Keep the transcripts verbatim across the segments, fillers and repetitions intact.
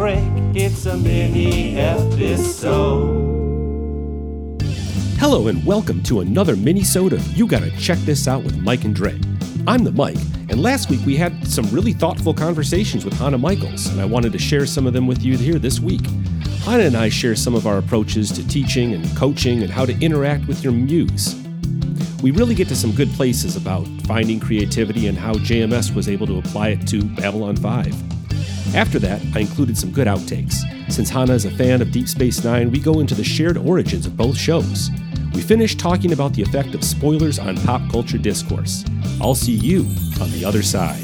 break. It's a mini episode. Hello and welcome to another mini-sode of You Gotta Check This Out with Mike and Dre. I'm the Mike, and last week we had some really thoughtful conversations with Hannah Michaels, and I wanted to share some of them with you here this week. Hannah and I share some of our approaches to teaching and coaching and how to interact with your muse. We really get to some good places about finding creativity and how J M S was able to apply it to Babylon five. After that, I included some good outtakes. Since Hannah is a fan of Deep Space Nine, we go into the shared origins of both shows. We finish talking about the effect of spoilers on pop culture discourse. I'll see you on the other side.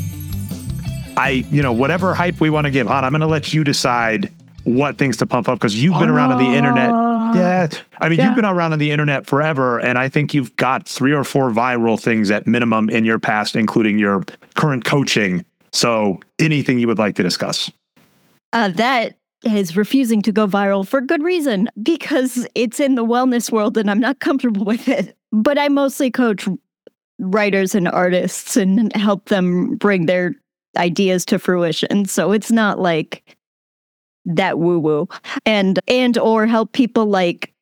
I, you know, whatever hype we want to give on, I'm going to let you decide what things to pump up because you've been uh, around on the internet. Yeah. I mean, yeah. You've been around on the internet forever, and I think you've got three or four viral things at minimum in your past, including your current coaching. So anything you would like to discuss? Uh, that is refusing to go viral for good reason, because it's in the wellness world and I'm not comfortable with it. But I mostly coach writers and artists and help them bring their ideas to fruition. So it's not like that woo-woo. And and or help people like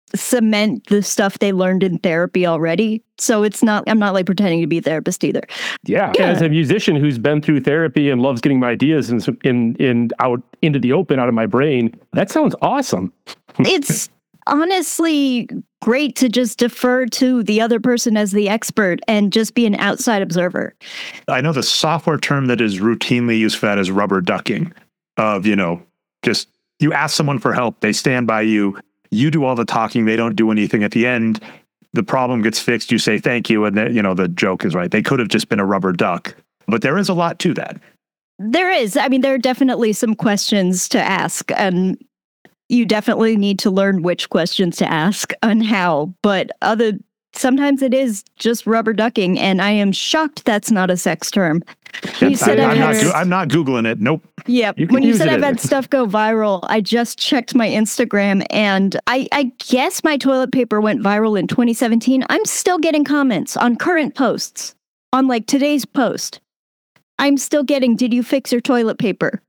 cement the stuff they learned in therapy already. So it's not, I'm not like pretending to be a therapist either. Yeah. yeah. As a musician who's been through therapy and loves getting my ideas in, in, in out into the open, out of my brain, that sounds awesome. It's honestly great to just defer to the other person as the expert and just be an outside observer. I know the software term that is routinely used for that is rubber ducking, of, you know, just you ask someone for help, they stand by you, you do all the talking, they don't do anything. At the end, the problem gets fixed, you say thank you, and then, you know, the joke is right. They could have just been a rubber duck. But there is a lot to that. There is. I mean, there are definitely some questions to ask, and you definitely need to learn which questions to ask and how. But other sometimes it is just rubber ducking, and I am shocked that's not a sex term. You said I, I'm, had, not, I'm not Googling it. Nope. Yeah. You when you said I've had stuff go viral, I just checked my Instagram, and I, I guess my toilet paper went viral in twenty seventeen. I'm still getting comments on current posts, on like today's post. I'm still getting, did you fix your toilet paper?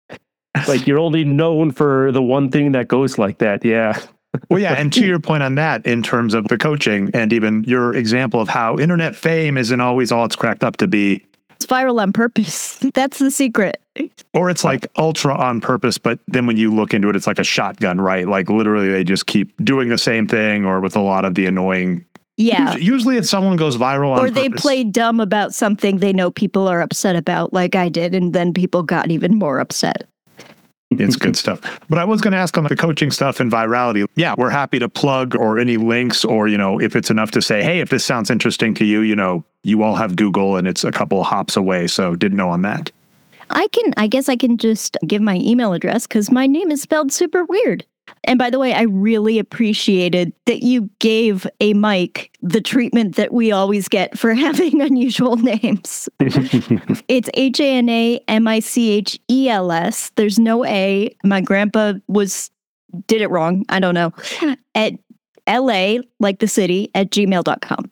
Like you're only known for the one thing that goes like that. Yeah. Well, yeah. And to your point on that, in terms of the coaching and even your example of how internet fame isn't always all it's cracked up to be. It's viral on purpose. That's the secret. Or it's like ultra on purpose, but then when you look into it, it's like a shotgun, right? Like literally they just keep doing the same thing, or with a lot of the annoying. Yeah. Usually if someone goes viral on Or they purpose. play dumb about something they know people are upset about, like I did, and then people got even more upset. It's good stuff. But I was going to ask on the coaching stuff and virality. Yeah, we're happy to plug or any links, or, you know, if it's enough to say, hey, if this sounds interesting to you, you know, you all have Google and it's a couple hops away. So didn't know on that. I can, I guess I can just give my email address because my name is spelled super weird. And by the way, I really appreciated that you gave a Mike the treatment that we always get for having unusual names. It's H A N A M I C H E L S. There's no A. My grandpa was, did it wrong. I don't know. At L A, like the city, at gmail dot com.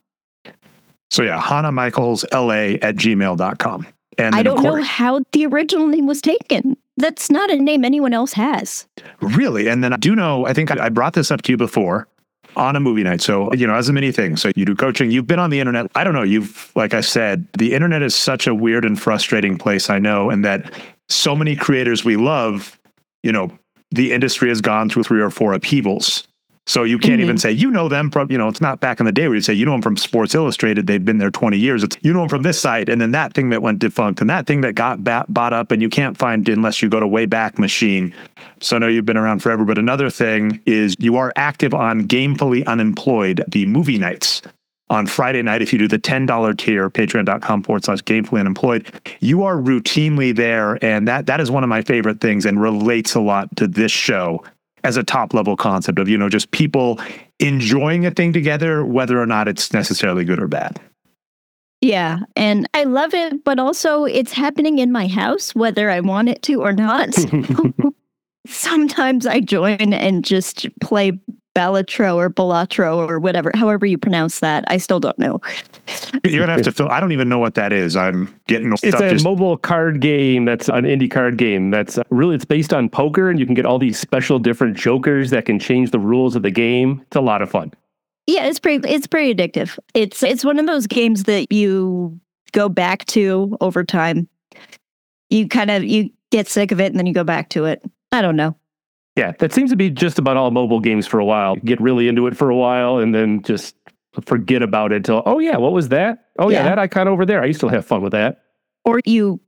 So yeah, Hannah Michaels, L A at gmail dot com. And I don't course, know how the original name was taken. That's not a name anyone else has. Really? And then I do know, I think I brought this up to you before on a movie night. So, you know, as a mini thing. So you do coaching, you've been on the internet. I don't know. You've, like I said, the internet is such a weird and frustrating place, I know. And that so many creators we love, you know, the industry has gone through three or four upheavals. So you can't mm-hmm. even say, you know them from, you know, it's not back in the day where you say, you know them from Sports Illustrated. They've been there twenty years. It's, you know them from this site. And then that thing that went defunct and that thing that got bat- bought up and you can't find unless you go to Wayback Machine. So I know you've been around forever. But another thing is you are active on Gamefully Unemployed, the movie nights. On Friday night, if you do the ten dollars tier, patreon.com forward slash gamefully unemployed, you are routinely there. And that that is one of my favorite things and relates a lot to this show as a top level concept of, you know, just people enjoying a thing together, whether or not it's necessarily good or bad. Yeah. And I love it, but also it's happening in my house, whether I want it to or not. Sometimes I join and just play Balatro or Balatro or whatever, however you pronounce that. I still don't know. You're gonna have to fill. I don't even know what that is. I'm getting It's stuff a just mobile card game that's an indie card game that's uh, really, it's based on poker, and you can get all these special different jokers that can change the rules of the game. It's a lot of fun. Yeah, it's pretty it's pretty addictive. It's it's one of those games that you go back to over time. You kind of you get sick of it and then you go back to it. I don't know. Yeah, that seems to be just about all mobile games for a while. Get really into it for a while and then just forget about it till, oh yeah, what was that? Oh yeah, Yeah. that icon over there. I used to have fun with that. Or you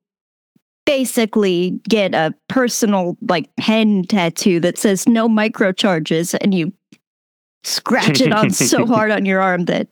basically get a personal like pen tattoo that says no microcharges and you scratch it on so hard on your arm that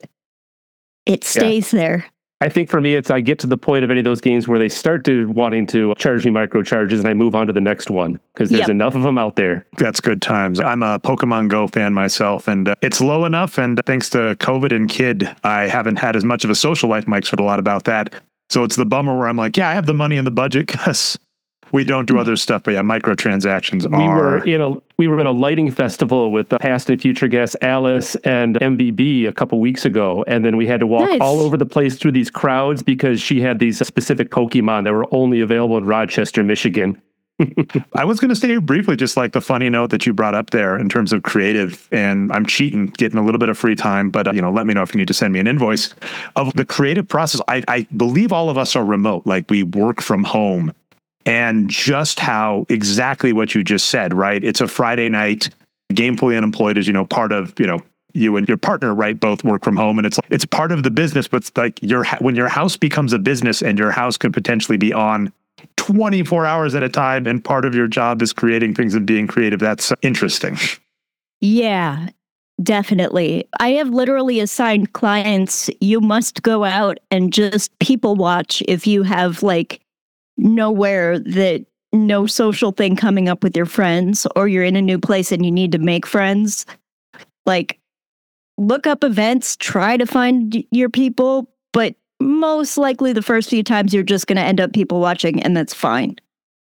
it stays there. I think for me, it's I get to the point of any of those games where they start to wanting to charge me microcharges and I move on to the next one because there's Yep. enough of them out there. That's good times. I'm a Pokemon Go fan myself, and uh, it's low enough. And thanks to COVID and Kid, I haven't had as much of a social life. Mike's heard a lot about that. So it's the bummer where I'm like, yeah, I have the money and the budget because we don't do other stuff. But yeah, microtransactions We are. were in a we were in a lighting festival with uh, past and future guests Alice and M B B a couple weeks ago, and then we had to walk Nice. all over the place through these crowds because she had these specific Pokemon that were only available in Rochester, Michigan. I was going to say briefly, just like the funny note that you brought up there in terms of creative, and I'm cheating, getting a little bit of free time, but uh, you know, let me know if you need to send me an invoice of the creative process. I, I believe all of us are remote, like we work from home, and just how exactly what you just said, right? It's a Friday night, Gamefully Unemployed is, you know, part of, you know, you and your partner, right, both work from home, and it's it's part of the business, but it's like your when your house becomes a business and your house could potentially be on twenty-four hours at a time, and part of your job is creating things and being creative. That's interesting. Yeah, definitely. I have literally assigned clients, you must go out and just people watch if you have like nowhere that no social thing coming up with your friends, or you're in a new place and you need to make friends. Like, look up events, try to find your people, but most likely the first few times you're just going to end up people watching, and that's fine.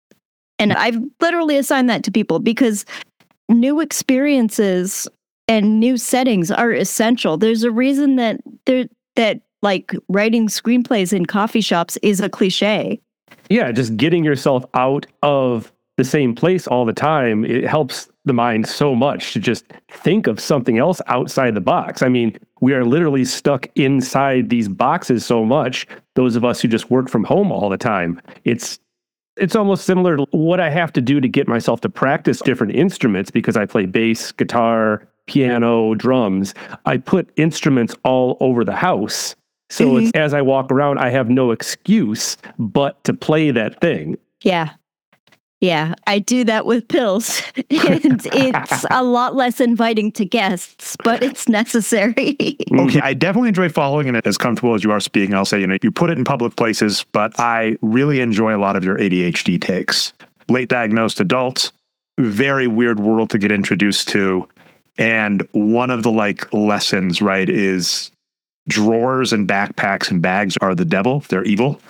And I've literally assigned that to people because new experiences and new settings are essential. There's a reason that there that like writing screenplays in coffee shops is a cliche. Yeah, just getting yourself out of the same place all the time, it helps the mind so much to just think of something else outside the box. I mean, we are literally stuck inside these boxes so much, those of us who just work from home all the time. It's it's almost similar to what I have to do to get myself to practice different instruments because I play bass, guitar, piano, drums. I put instruments all over the house. So it's, as I walk around, I have no excuse but to play that thing. Yeah. Yeah, I do that with pills. And it's a lot less inviting to guests, but it's necessary. Okay, I definitely enjoy following, and as comfortable as you are speaking, I'll say, you know, you put it in public places, but I really enjoy a lot of your A D H D takes. Late diagnosed adults, very weird world to get introduced to. And one of the like lessons, right, is drawers and backpacks and bags are the devil. They're evil.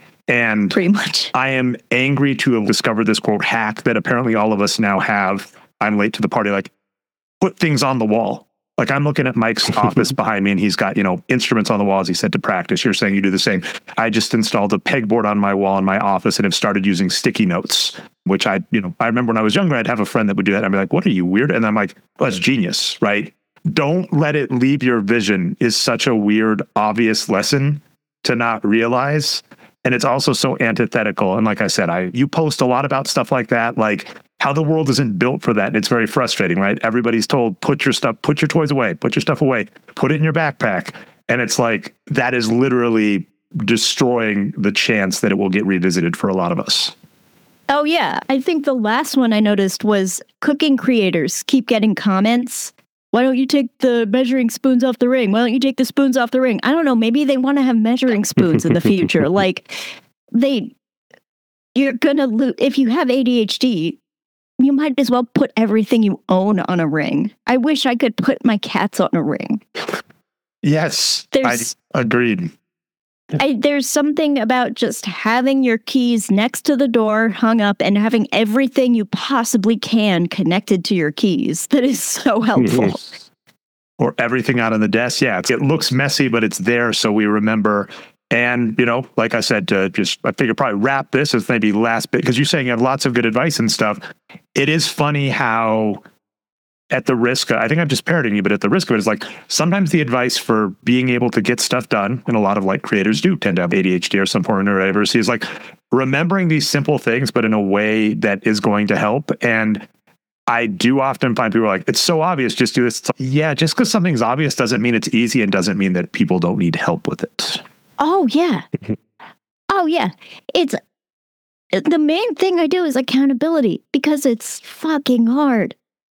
And Pretty much. I am angry to have discovered this quote hack that apparently all of us now have. I'm late to the party. Like, put things on the wall. Like, I'm looking at Mike's office behind me, and he's got, you know, instruments on the wall, as he said, to practice. You're saying you do the same. I just installed a pegboard on my wall in my office and have started using sticky notes, which I, you know, I remember when I was younger, I'd have a friend that would do that. I'd be like, what are you, weird? And I'm like, well, that's genius, right? Don't let it leave your vision is such a weird, obvious lesson to not realize. And it's also so antithetical. And like I said, I you post a lot about stuff like that, like how the world isn't built for that. And it's very frustrating, right? Everybody's told, put your stuff, put your toys away, put your stuff away, put it in your backpack. And it's like, that is literally destroying the chance that it will get revisited for a lot of us. Oh, yeah. I think the last one I noticed was cooking creators keep getting comments. Why don't you take the measuring spoons off the ring? Why don't you take the spoons off the ring? I don't know. Maybe they want to have measuring spoons in the future. Like, they, you're going to lose. If you have A D H D, you might as well put everything you own on a ring. I wish I could put my cats on a ring. Yes, There's- I agreed. I, there's something about just having your keys next to the door hung up and having everything you possibly can connected to your keys that is so helpful. Or everything out on the desk. Yeah, it looks messy, but it's there, so we remember. And, you know, like I said, to just, I figure probably wrap this as maybe last bit, because you're saying you have lots of good advice and stuff. It is funny how, at the risk, I think I'm just parroting you, but at the risk of it is like, sometimes the advice for being able to get stuff done, and a lot of like creators do tend to have A D H D or some form of neurodiversity, is like remembering these simple things, but in a way that is going to help. And I do often find people are like, it's so obvious, just do this. It's like, yeah, just because something's obvious doesn't mean it's easy and doesn't mean that people don't need help with it. Oh, yeah. oh, yeah. It's the main thing I do is accountability because it's fucking hard.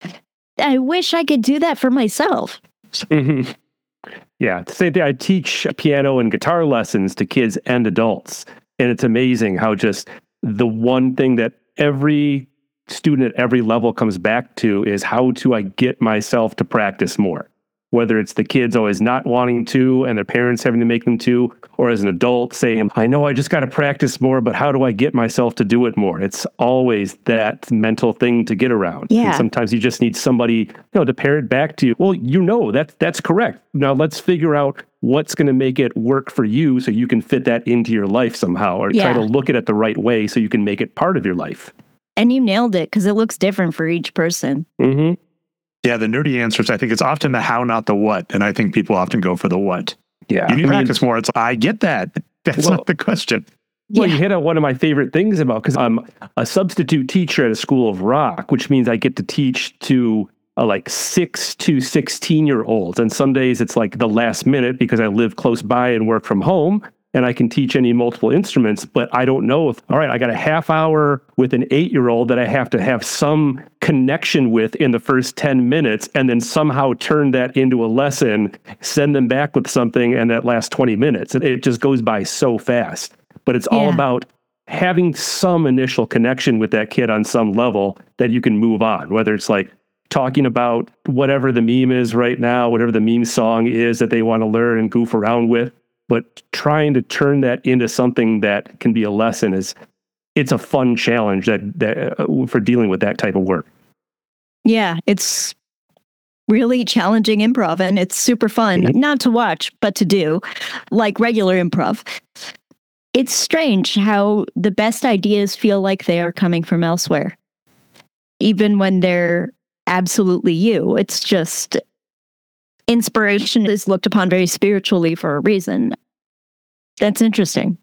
I wish I could do that for myself. Mm-hmm. Yeah, the same thing. I teach piano and guitar lessons to kids and adults. And it's amazing how just the one thing that every student at every level comes back to is how do I get myself to practice more? Whether it's the kids always not wanting to and their parents having to make them to, or as an adult saying, I know I just got to practice more, but how do I get myself to do it more? It's always that mental thing to get around. Yeah. And sometimes you just need somebody, you know, to pair it back to you. Well, you know, that, that's correct. Now let's figure out what's going to make it work for you so you can fit that into your life somehow, or Yeah. try to look at it the right way so you can make it part of your life. And you nailed it because it looks different for each person. Mm-hmm. Yeah, the nerdy answers, I think it's often the how, not the what. And I think people often go for the what. Yeah. You need to I mean, practice more. It's I get that. That's Well- not the question. Well, Yeah. you hit on one of my favorite things about, because I'm a substitute teacher at a school of rock, which means I get to teach to uh, like six to sixteen year olds. And some days it's like the last minute because I live close by and work from home and I can teach any multiple instruments, but I don't know if, all right, I got a half hour with an eight year old that I have to have some connection with in the first ten minutes and then somehow turn that into a lesson, send them back with something and that lasts twenty minutes. It, it just goes by so fast. But it's all Yeah. about having some initial connection with that kid on some level that you can move on, whether it's like talking about whatever the meme is right now, whatever the meme song is that they want to learn and goof around with, but trying to turn that into something that can be a lesson is, it's a fun challenge that, that uh, for dealing with that type of work. Yeah, it's really challenging improv and it's super fun, Mhm. not to watch, but to do, like regular improv. It's strange how the best ideas feel like they are coming from elsewhere, even when they're absolutely you. It's just inspiration is looked upon very spiritually for a reason. That's interesting.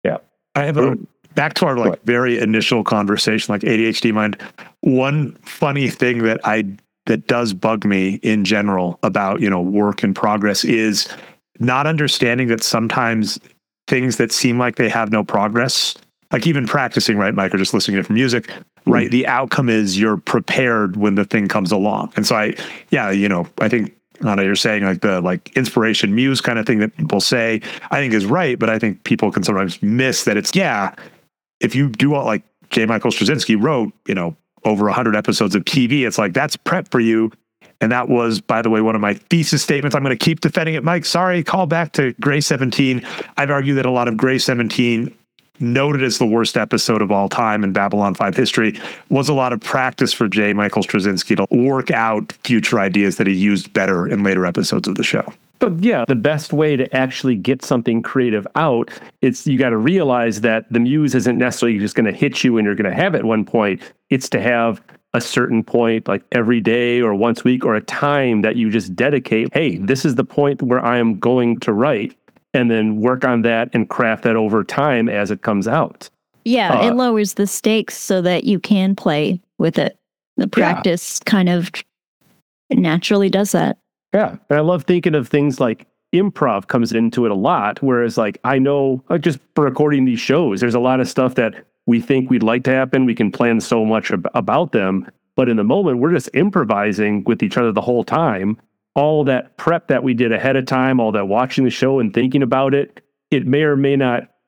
I have a back to our like very initial conversation, like A D H D mind. One funny thing that I that does bug me in general about, you know, work in progress is not understanding that sometimes things that seem like they have no progress, like even practicing, right, Mike, or just listening to different music, right? The outcome is you're prepared when the thing comes along. And so I, yeah, you know, I think Anna, you're saying like the like inspiration muse kind of thing that people say, I think is right, but I think people can sometimes miss that it's, yeah, if you do all like J. Michael Straczynski wrote, you know, over a hundred episodes of T V, it's like, that's prep for you. And that was, by the way, one of my thesis statements. I'm going to keep defending it, Mike. Sorry, call back to Grey seventeen. I've argued that a lot of Grey seventeen, noted as the worst episode of all time in Babylon five history, was a lot of practice for J. Michael Straczynski to work out future ideas that he used better in later episodes of the show. But yeah, the best way to actually get something creative out, it's you got to realize that the muse isn't necessarily just going to hit you and you're going to have it at one point. It's to have a certain point, like every day or once a week or a time that you just dedicate. Hey, this is the point where I am going to write, and then work on that and craft that over time as it comes out. Yeah, Uh, it lowers the stakes so that you can play with it. The practice kind of naturally does that. Yeah. And I love thinking of things like improv comes into it a lot. Whereas like, I know like just for recording these shows, there's a lot of stuff that we think we'd like to happen. We can plan so much ab- about them, but in the moment we're just improvising with each other the whole time. All that prep that we did ahead of time, all that watching the show and thinking about it, it may or may not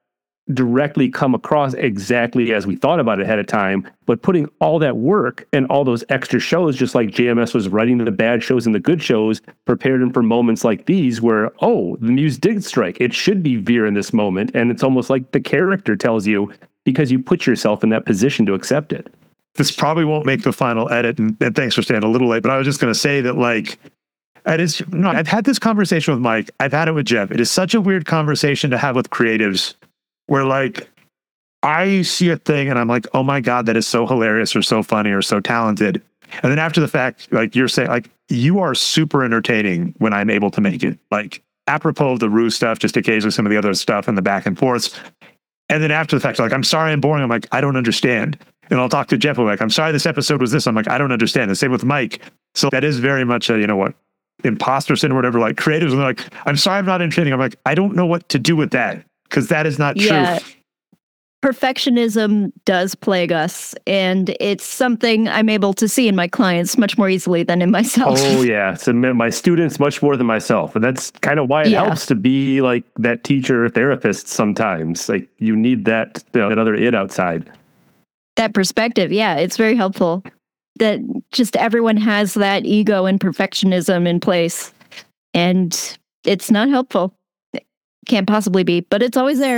directly come across exactly as we thought about it ahead of time, but putting all that work and all those extra shows, just like J M S was writing the bad shows and the good shows, prepared him for moments like these where, oh, the muse did strike. It should be Veer in this moment. And it's almost like the character tells you because you put yourself in that position to accept it. This probably won't make the final edit, and, and thanks for staying a little late, but I was just going to say that, like, it is, no, I've had this conversation with Mike. I've had it with Jeff. It is such a weird conversation to have with creatives where, like, I see a thing and I'm like, oh my God, that is so hilarious or so funny or so talented. And then after the fact, like you're saying, like, you are super entertaining when I'm able to make it. Like, apropos of the Rue stuff, just occasionally some of the other stuff and the back and forths. And then after the fact, like, I'm sorry I'm boring. I'm like, I don't understand. And I'll talk to Jeff. I'm like, I'm sorry this episode was this. I'm like, I don't understand. The same with Mike. So that is very much a, you know what, imposter syndrome or whatever, like creatives. And they're like, I'm sorry I'm not entertaining. I'm like, I don't know what to do with that because that is not yeah. true. Perfectionism does plague us, and it's something I'm able to see in my clients much more easily than in myself. Oh, yeah. So my students much more than myself. And that's kind of why it Yeah. helps to be like that teacher or therapist sometimes. Like you need that, you know, that other it outside. That perspective, yeah, it's very helpful. That just everyone has that ego and perfectionism in place, and it's not helpful. It can't possibly be, but it's always there.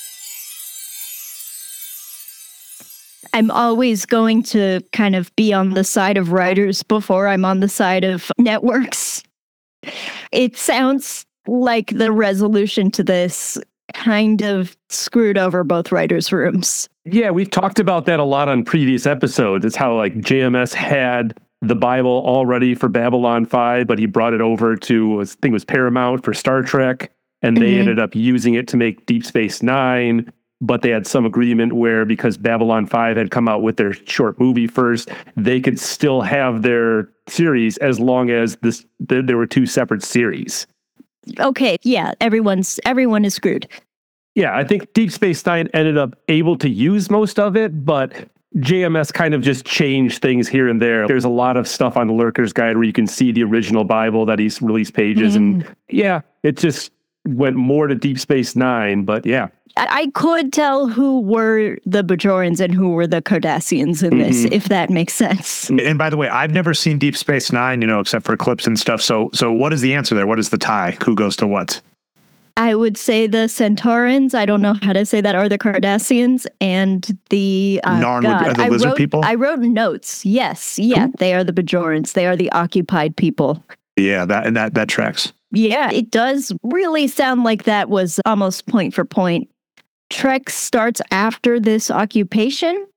I'm always going to kind of be on the side of writers before I'm on the side of networks. It sounds like the resolution to this kind of screwed over both writers' rooms. Yeah, we've talked about that a lot on previous episodes. It's how like J M S had the Bible all ready for Babylon five, but he brought it over to, I think it was Paramount for Star Trek, and they Mhm. ended up using it to make Deep Space Nine. But they had some agreement where because Babylon five had come out with their short movie first, they could still have their series as long as this th- there were two separate series. Okay, yeah, everyone's everyone is screwed. Yeah, I think Deep Space Nine ended up able to use most of it, but J M S kind of just changed things here and there. There's a lot of stuff on the Lurker's Guide where you can see the original Bible that he's released pages. Mm. And yeah, it just went more to Deep Space Nine, but yeah. I, I could tell who were the Bajorans and who were the Cardassians in this, Mhm. if that makes sense. And by the way, I've never seen Deep Space Nine, you know, except for clips and stuff. So, so what is the answer there? What is the tie? Who goes to what? I would say the Centaurans, I don't know how to say that, are the Cardassians, and the uh, Narn would be- God, are the I lizard wrote, people? I wrote notes. Yes, yeah, they are the Bajorans. They are the occupied people. Yeah, that and that that tracks. Yeah, it does really sound like that was almost point for point. Trek starts after this occupation,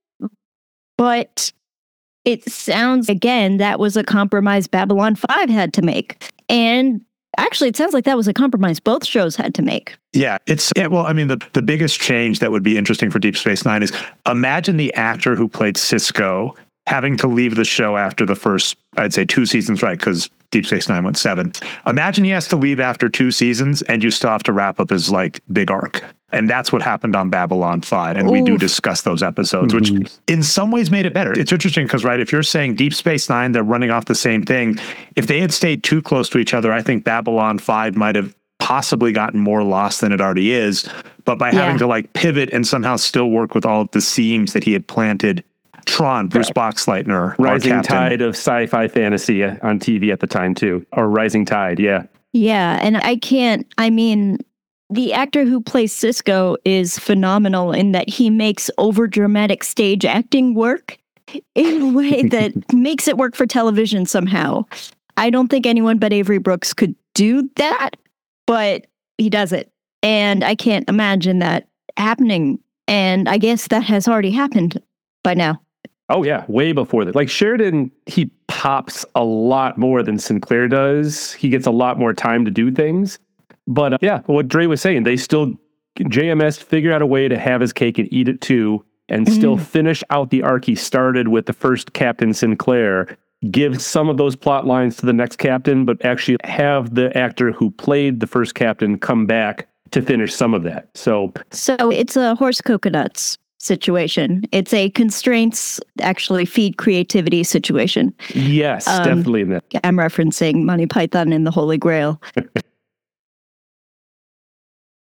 but it sounds, again, that was a compromise Babylon five had to make. And actually, it sounds like that was a compromise both shows had to make. Yeah, it's yeah, well, I mean, the, the biggest change that would be interesting for Deep Space Nine is imagine the actor who played Sisko having to leave the show after the first, I'd say, two seasons, right? Because Deep Space Nine went seven. Imagine he has to leave after two seasons and you still have to wrap up his like big arc. And that's what happened on Babylon five. And we do Oof. discuss those episodes, which in some ways made it better. It's interesting because, right, if you're saying Deep Space Nine, they're running off the same thing. If they had stayed too close to each other, I think Babylon five might have possibly gotten more lost than it already is. But by having Yeah. to like pivot and somehow still work with all of the seams that he had planted, Tron, Bruce Boxleitner, our Rising captain. tide of sci-fi fantasy on T V at the time too, or Rising Tide, yeah. Yeah, and I can't, I mean, the actor who plays Sisko is phenomenal in that he makes overdramatic stage acting work in a way that makes it work for television somehow. I don't think anyone but Avery Brooks could do that, but he does it. And I can't imagine that happening. And I guess that has already happened by now. Oh yeah, way before that. Like Sheridan, he pops a lot more than Sinclair does. He gets a lot more time to do things. But uh, yeah, what Dre was saying, they still, J M S figured out a way to have his cake and eat it too, and Mm-hmm. still finish out the arc he started with the first Captain Sinclair, give some of those plot lines to the next captain, but actually have the actor who played the first captain come back to finish some of that. So So it's a horse coconuts situation. It's a constraints actually feed creativity situation. yes, Um, definitely in that. I'm referencing Monty Python and the Holy Grail.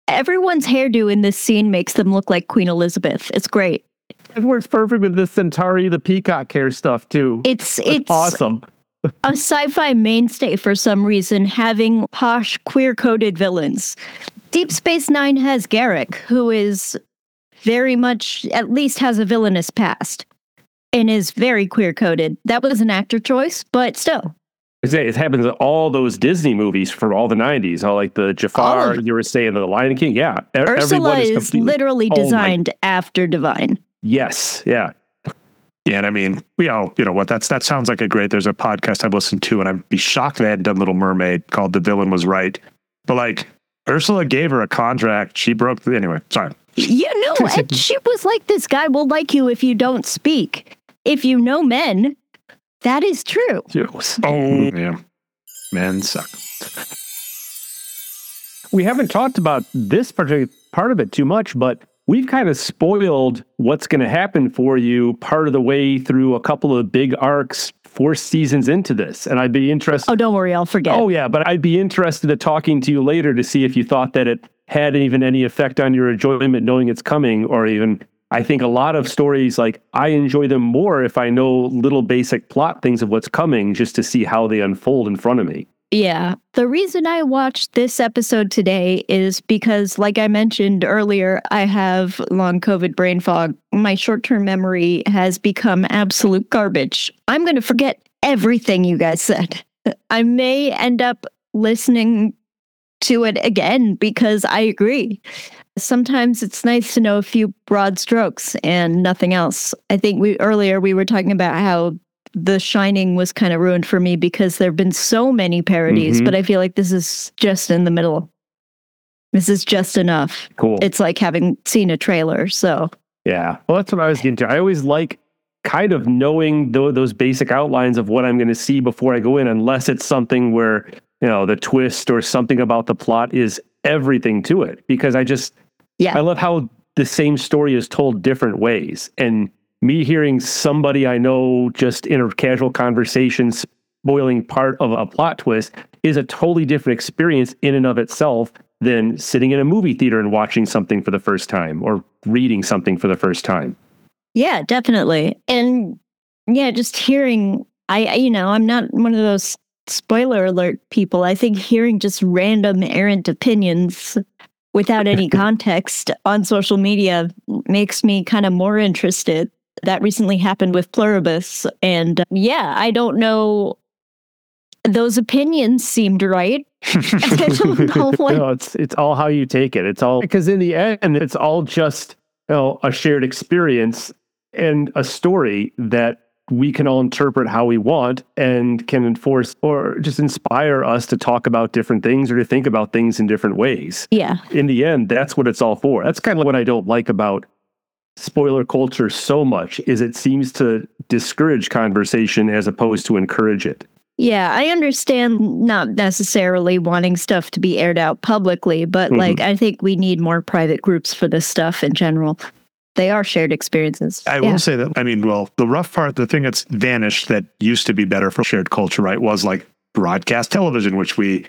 Everyone's hairdo in this scene makes them look like Queen Elizabeth. It's great. It works perfect with the Centauri, the peacock hair stuff too. It's That's it's awesome. a sci-fi mainstay for some reason, having posh, queer-coded villains. Deep Space Nine has Garrick, who is very much, at least has a villainous past, and is very queer-coded. That was an actor choice, but still. It happens in all those Disney movies from all the nineties, all like the Jafar, Of, you were saying, the Lion King. Yeah. Ursula is, is literally designed oh after Divine. Yes. Yeah. Yeah, and I mean, we all, you know what, that's that sounds like a great, there's a podcast I've listened to, and I'd be shocked they hadn't done Little Mermaid called The Villain Was Right. But like, Ursula gave her a contract. She broke the, anyway, sorry. You know, and she was like, this guy will like you if you don't speak. If you know men, that is true. Oh, yeah. Men suck. We haven't talked about this particular part of it too much, but we've kind of spoiled what's going to happen for you part of the way through a couple of big arcs, four seasons into this. And I'd be interested. Oh, don't worry, I'll forget. Oh, yeah. But I'd be interested in talking to you later to see if you thought that it had even any effect on your enjoyment knowing it's coming, or even, I think a lot of stories, like, I enjoy them more if I know little basic plot things of what's coming just to see how they unfold in front of me. Yeah. The reason I watched this episode today is because, like I mentioned earlier, I have long COVID brain fog. My short-term memory has become absolute garbage. I'm going to forget everything you guys said. I may end up listening to it again because I agree. Sometimes it's nice to know a few broad strokes and nothing else. I think we earlier we were talking about how The Shining was kind of ruined for me because there have been so many parodies, mm-hmm. but I feel like this is just in the middle. This is just enough. Cool. It's like having seen a trailer, so. Yeah, well, that's what I was getting to. I always like kind of knowing th- those basic outlines of what I'm going to see before I go in, unless it's something where, you know, the twist or something about the plot is everything to it. Because I just, yeah. I love how the same story is told different ways. And me hearing somebody I know just in a casual conversation spoiling part of a plot twist is a totally different experience in and of itself than sitting in a movie theater and watching something for the first time or reading something for the first time. Yeah, definitely. And yeah, just hearing, I, you know, I'm not one of those spoiler alert people. I think hearing just random errant opinions without any context on social media makes me kind of more interested. That recently happened with Pluribus. And uh, yeah, I don't know. Those opinions seemed right. I don't know what. No, it's, it's all how you take it. It's all, because in the end, it's all just, you know, a shared experience and a story that we can all interpret how we want and can enforce or just inspire us to talk about different things or to think about things in different ways. Yeah. In the end, that's what it's all for. That's kind of what I don't like about spoiler culture so much, is it seems to discourage conversation as opposed to encourage it. Yeah, I understand not necessarily wanting stuff to be aired out publicly, but mm-hmm. like I think we need more private groups for this stuff in general. They are shared experiences. I yeah. will say that, I mean, well, the rough part, the thing that's vanished that used to be better for shared culture, right, was like broadcast television, which we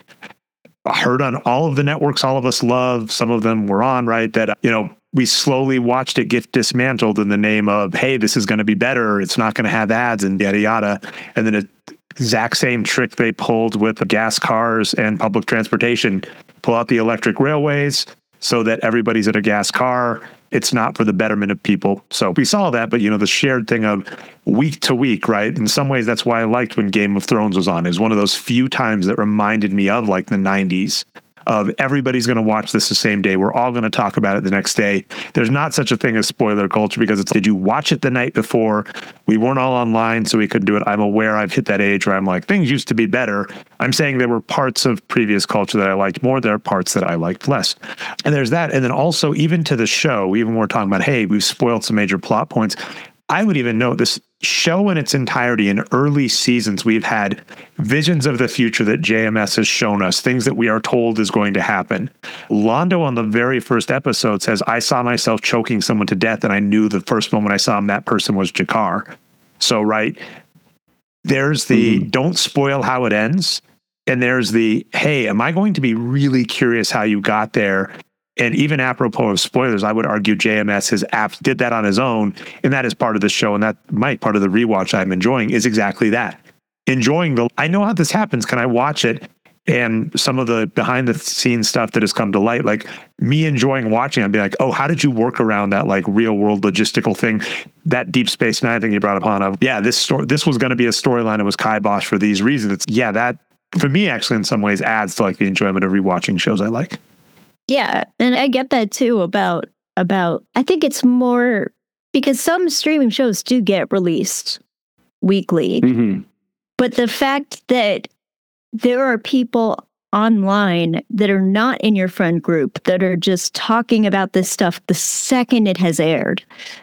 heard on all of the networks all of us love. Some of them were on, right, that, you know, we slowly watched it get dismantled in the name of, hey, this is going to be better. It's not going to have ads and yada, yada. And then the exact same trick they pulled with the gas cars and public transportation, pull out the electric railways so that everybody's in a gas car. It's not for the betterment of people. So we saw that, but, you know, the shared thing of week to week, right? In some ways, that's why I liked when Game of Thrones was on. It was one of those few times that reminded me of like the nineties. Of everybody's going to watch this the same day. We're all going to talk about it the next day. There's not such a thing as spoiler culture because it's, did you watch it the night before? We weren't all online, so we couldn't do it. I'm aware I've hit that age where I'm like, things used to be better. I'm saying there were parts of previous culture that I liked more. There are parts that I liked less. And there's that. And then also, even to the show, even when we're talking about, hey, we've spoiled some major plot points. I would even note this show in its entirety in early seasons, we've had visions of the future that J M S has shown us, things that we are told is going to happen. Londo on the very first episode says, I saw myself choking someone to death, and I knew the first moment I saw him, that person was Jakar. So, right, there's the mm-hmm. don't spoil how it ends. And there's the, hey, am I going to be really curious how you got there? And even apropos of spoilers, I would argue J M S, his app, did that on his own. And that is part of the show. And that might part of the rewatch I'm enjoying is exactly that. Enjoying the, I know how this happens. Can I watch it? And some of the behind the scenes stuff that has come to light, like me enjoying watching, I'd be like, oh, how did you work around that like real world logistical thing? That Deep Space Nine thing you brought upon of, yeah, this story, this was going to be a storyline. It was kibosh for these reasons. It's, yeah, that for me actually in some ways adds to like the enjoyment of rewatching shows I like. Yeah, and I get that too about about I think it's more because some streaming shows do get released weekly. Mm-hmm. But the fact that there are people online that are not in your friend group that are just talking about this stuff the second it has aired.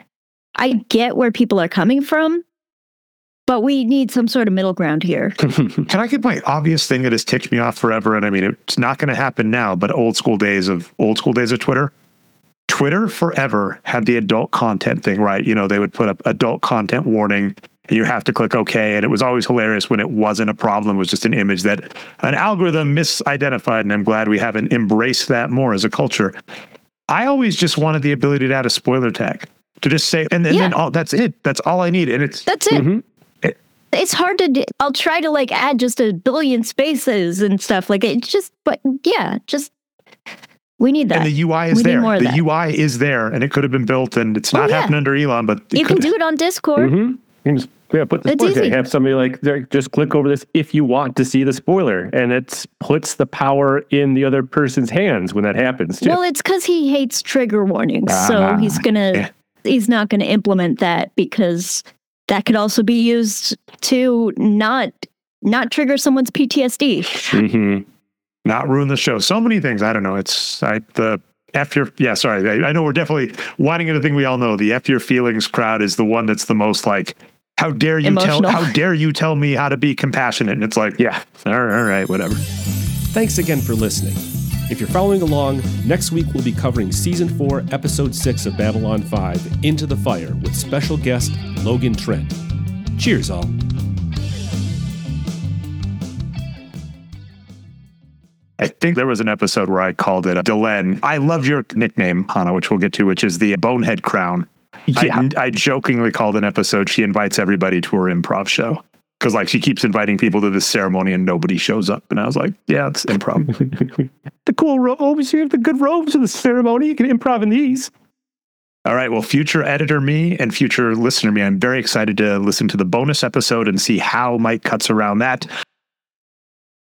I get where people are coming from, but we need some sort of middle ground here. Can I get my obvious thing that has ticked me off forever? And I mean, it's not going to happen now, but old school days of old school days of Twitter. Twitter forever had the adult content thing, right? You know, they would put up adult content warning and you have to click OK. And it was always hilarious when it wasn't a problem. It was just an image that an algorithm misidentified. And I'm glad we haven't embraced that more as a culture. I always just wanted the ability to add a spoiler tag to just say, and, and Yeah. then all that's it. That's all I need. And it's That's it. Mm-hmm. It's hard to do. I'll try to like add just a billion spaces and stuff like it just, but yeah, just we need that. and the U I is We need there. more of The that. U I is there, and it could have been built, and it's Oh, not yeah. happening under Elon, but it You can could- do it on Discord. Mm-hmm. You can just yeah, put the It's spoiler tag. easy. Have somebody like there, just click over this if you want to see the spoiler, and it puts the power in the other person's hands when that happens too. Well, it's because he hates trigger warnings, Ah, so he's gonna yeah. he's not gonna implement that because that could also be used to not not trigger someone's P T S D. Mm-hmm. not ruin the show. So many things. I don't know. It's I the F your yeah. Sorry, I, I know we're definitely winding into a thing we all know. The F your feelings crowd is the one that's the most like, how dare you Emotional. tell how dare you tell me how to be compassionate? And it's like, Yeah. all right, all right, whatever. Thanks again for listening. If you're following along, next week we'll be covering Season four, Episode six of Babylon five, Into the Fire, with special guest Logan Trent. Cheers, all. I think there was an episode where I called it a Delenn. I love your nickname, Hannah, which we'll get to, which is the Bonehead Crown. Yeah. I, I jokingly called an episode, she invites everybody to her improv show. Because like she keeps inviting people to this ceremony and nobody shows up. And I was like, yeah, it's improv. The cool robes, you have the good robes for the ceremony. You can improv in these. All right. Well, future editor me and future listener me, I'm very excited to listen to the bonus episode and see how Mike cuts around that.